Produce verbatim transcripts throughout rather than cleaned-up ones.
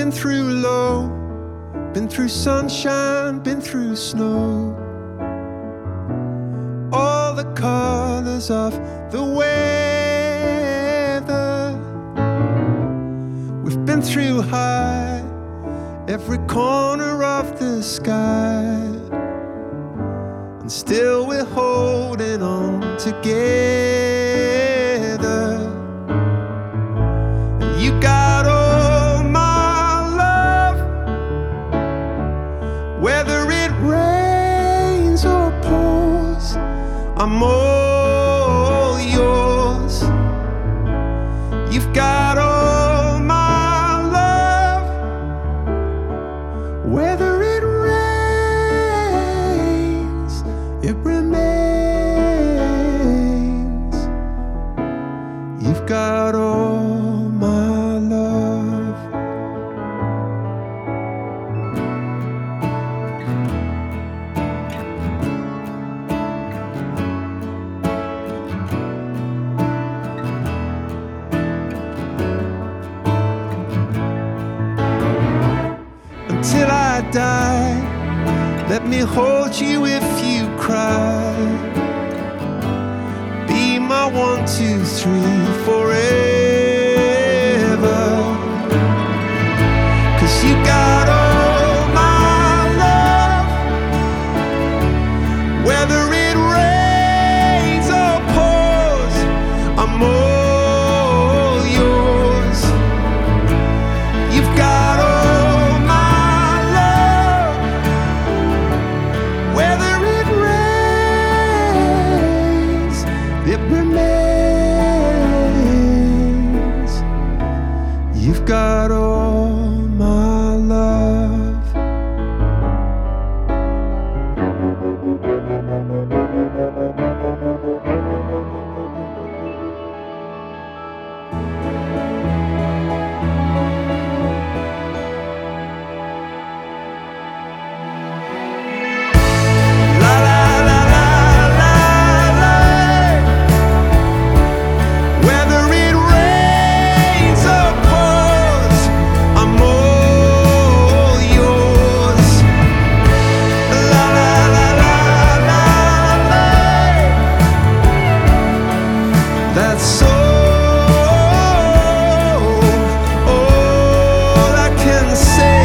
been through low, been through sunshine, been through snow. All the colors of the weather. We've been through high, every corner of the sky, and still we're holding on together. And you got all my love, whether it rains or pours, I'm all yours. You've got all my love, whether it rains, it remains. You've got all my love. Until I die, let me hold you if you cry. Be my one, two, three forever. 'Cause you got all my love, whether it rains or pours, I'm all yours. You've got all my love, whether it rains, it remains. You've got all my love. La la la la la la. Whether it rains or pours, I'm all yours. La la la la la la. That's all, all I can say.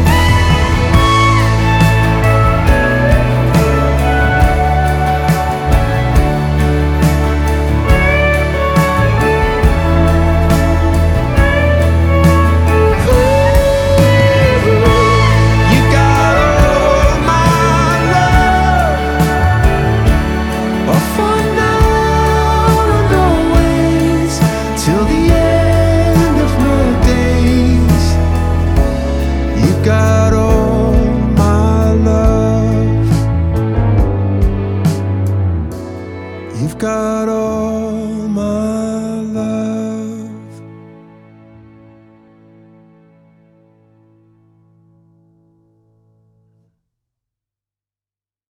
You got all my love, oh, for now and always, till the end of my days. You got all my love. You've got all my